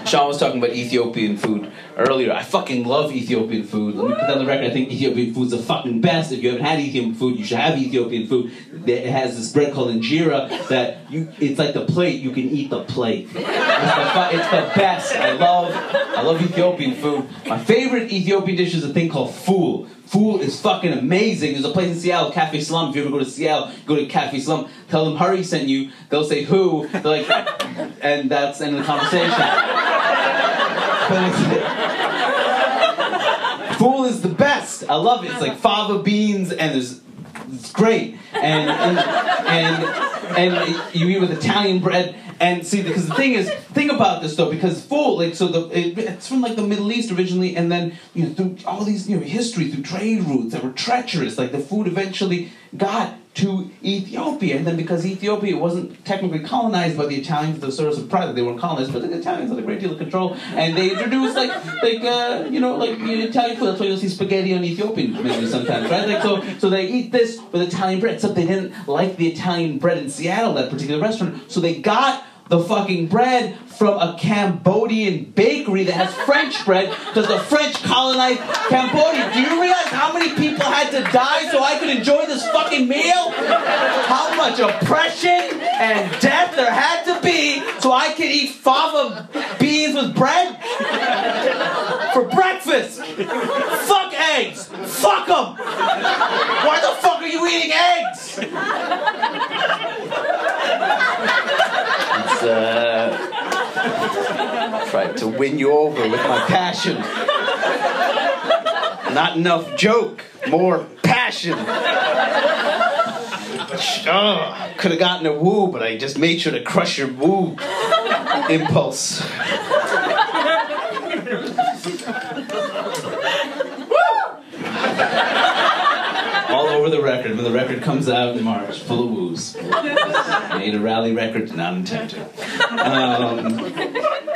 Sean was talking about Ethiopian food earlier. I fucking love Ethiopian food. Let me put on the record, I think Ethiopian food's the fucking best. If you haven't had Ethiopian food, you should have Ethiopian food. It has this bread called injera that it's like the plate, you can eat the plate. It's the best. I love Ethiopian food. My favorite Ethiopian dish is a thing called fool. Fool is fucking amazing. There's a place in Seattle, Cafe Slum. If you ever go to Seattle, go to Cafe Slum. Tell them Hurry sent you. They'll say who. They're like, and that's the end of the conversation. Fool is the best. I love it. It's like fava beans and it's great. And you eat with Italian bread. And see, because the thing about this though, because fool, like, so it's from like the Middle East originally, and then through all these history, through trade routes that were treacherous, like the food eventually got to Ethiopia, and then because Ethiopia wasn't technically colonized by the Italians, the sort of surprise that they weren't colonized, but the Italians had a great deal of control, and they introduced like Italian food. That's why you'll see spaghetti on Ethiopian menus sometimes, right? Like so they eat this with Italian bread, except they didn't like the Italian bread in Seattle, that particular restaurant, so they got the fucking bread from a Cambodian bakery that has French bread because the French colonized Cambodia. Do you realize how many people had to die so I could enjoy this fucking meal? How much oppression and death there had to be so I could eat fava beans with bread? For breakfast. Fuck eggs. Fuck them. Why the fuck are you eating eggs? Tried to win you over with my passion. Not enough joke, more passion. Could have gotten a woo, but I just made sure to crush your woo impulse. All over the record, when the record comes out in March, full of woos. Made a rally record, not intended.